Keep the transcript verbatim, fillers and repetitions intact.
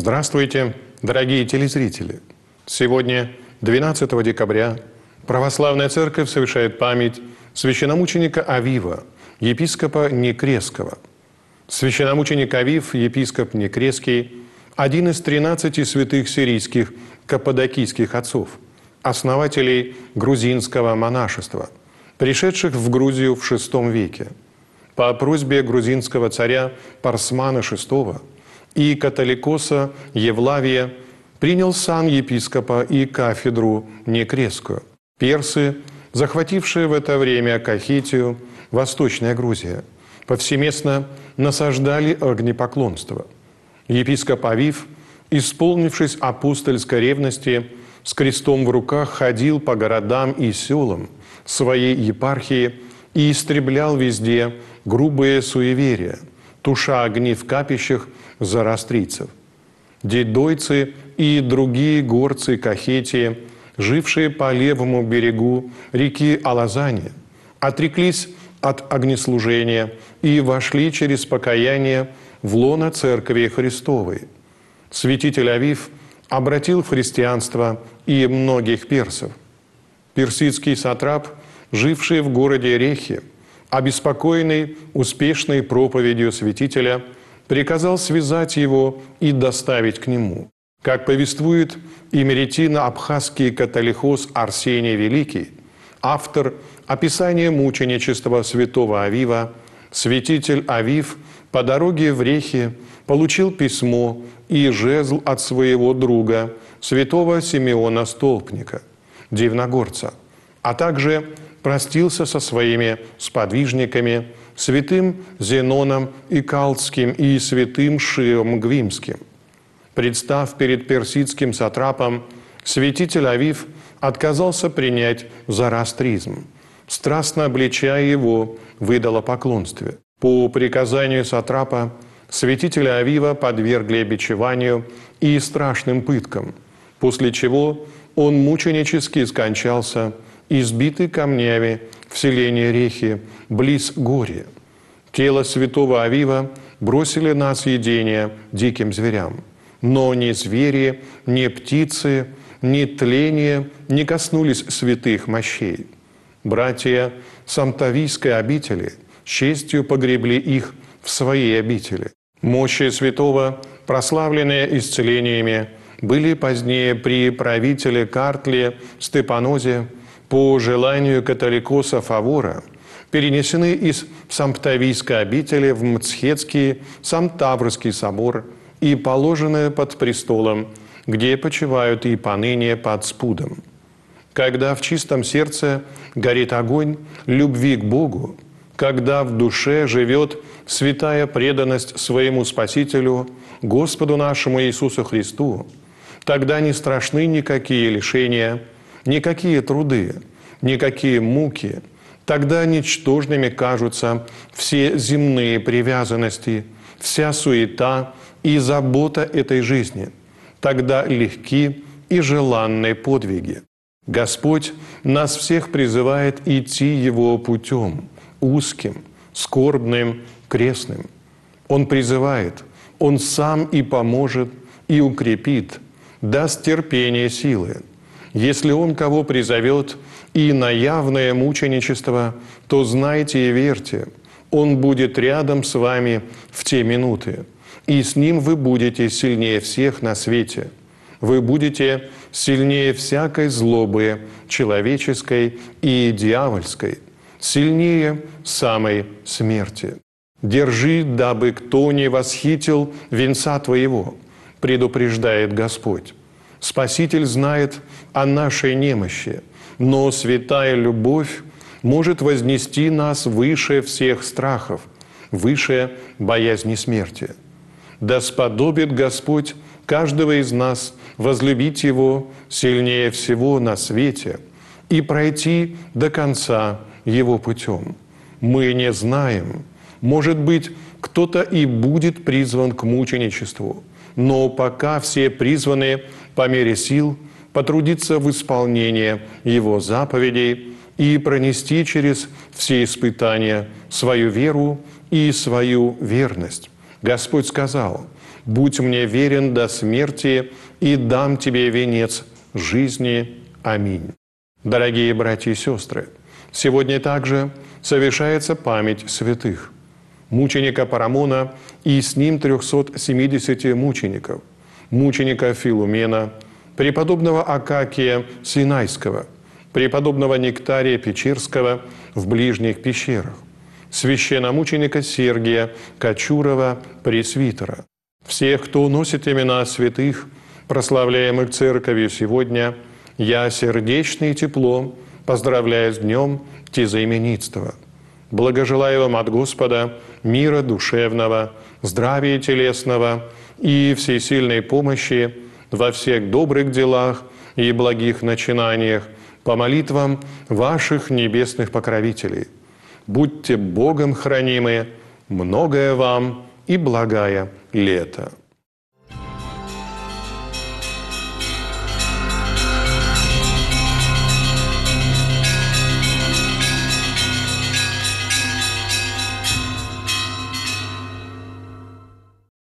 Здравствуйте, дорогие телезрители! Сегодня, двенадцатого декабря, Православная Церковь совершает память священномученика Авива, епископа Некресского. Священномученик Авив, епископ Некресский, один из тринадцати святых сирийских каппадокийских отцов, основателей грузинского монашества, пришедших в Грузию в шестом веке. По просьбе грузинского царя Парсмана шестого и католикоса Евлавия принял сан епископа и кафедру Некресскую. Персы, захватившие в это время Кахетию, Восточная Грузия, повсеместно насаждали огнепоклонство. Епископ Авив, исполнившись апостольской ревности, с крестом в руках ходил по городам и селам своей епархии и истреблял везде грубые суеверия, туша огни в капищах зороастрийцев. Дедойцы и другие горцы Кахетии, жившие по левому берегу реки Алазани, отреклись от огнеслужения и вошли через покаяние в лоно Церкви Христовой. Святитель Авив обратил в христианство и многих персов. Персидский сатрап, живший в городе Рехе, обеспокоенный успешной проповедью святителя, приказал связать его и доставить к нему. Как повествует имеретино-абхазский католихос Арсений Великий, автор описания мученичества святого Авива, святитель Авив по дороге в Рехе получил письмо и жезл от своего друга, святого Симеона Столпника, дивногорца, а также простился со своими сподвижниками, святым Зеноном Икалдским и святым Шиом Гвимским. Представ перед персидским сатрапом, святитель Авив отказался принять зороастризм, страстно обличая его в идолопоклонстве. По приказанию сатрапа святителя Авива подвергли бичеванию и страшным пыткам, после чего он мученически скончался, избитый камнями в селении Рехи, близ Гори. Тело святого Авива бросили на съедение диким зверям. Но ни звери, ни птицы, ни тление не коснулись святых мощей. Братья Самтавийской обители с честью погребли их в своей обители. Мощи святого, прославленные исцелениями, были позднее при правителе Картле Степанозе по желанию католикоса Фавора перенесены из Самптавийской обители в Мцхетский Самтаврский собор и положены под престолом, где почивают и поныне под спудом. Когда в чистом сердце горит огонь любви к Богу, когда в душе живет святая преданность своему Спасителю, Господу нашему Иисусу Христу, тогда не страшны никакие лишения, никакие труды, никакие муки. Тогда ничтожными кажутся все земные привязанности, вся суета и забота этой жизни. Тогда легки и желанные подвиги. Господь нас всех призывает идти Его путем, узким, скорбным, крестным. Он призывает, Он сам и поможет, и укрепит, даст терпение силы. Если Он кого призовет и на явное мученичество, то знайте и верьте, Он будет рядом с вами в те минуты, и с Ним вы будете сильнее всех на свете. Вы будете сильнее всякой злобы человеческой и дьявольской, сильнее самой смерти. Держи, дабы кто не восхитил венца твоего, предупреждает Господь. Спаситель знает о нашей немощи, но святая любовь может вознести нас выше всех страхов, выше боязни смерти. Да сподобит Господь каждого из нас возлюбить Его сильнее всего на свете и пройти до конца Его путем. Мы не знаем, может быть, кто-то и будет призван к мученичеству, но пока все призваны по мере сил потрудиться в исполнении Его заповедей и пронести через все испытания свою веру и свою верность. Господь сказал: будь мне верен до смерти, и дам тебе венец жизни. Аминь. Дорогие братья и сестры, сегодня также совершается память святых. Мученика Парамона и с ним трехсот семидесяти мучеников, мученика Филумена, преподобного Акакия Синайского, преподобного Нектария Печерского в ближних пещерах, священномученика Сергия Кочурова, пресвитера. Всех, кто уносит имена святых, прославляемых Церковью сегодня, я сердечно и тепло поздравляю с днем тезаименитства. Благожелаю вам от Господа мира душевного, здравия телесного и всесильной помощи во всех добрых делах и благих начинаниях по молитвам ваших небесных покровителей. Будьте Богом хранимы, многое вам и благая лето.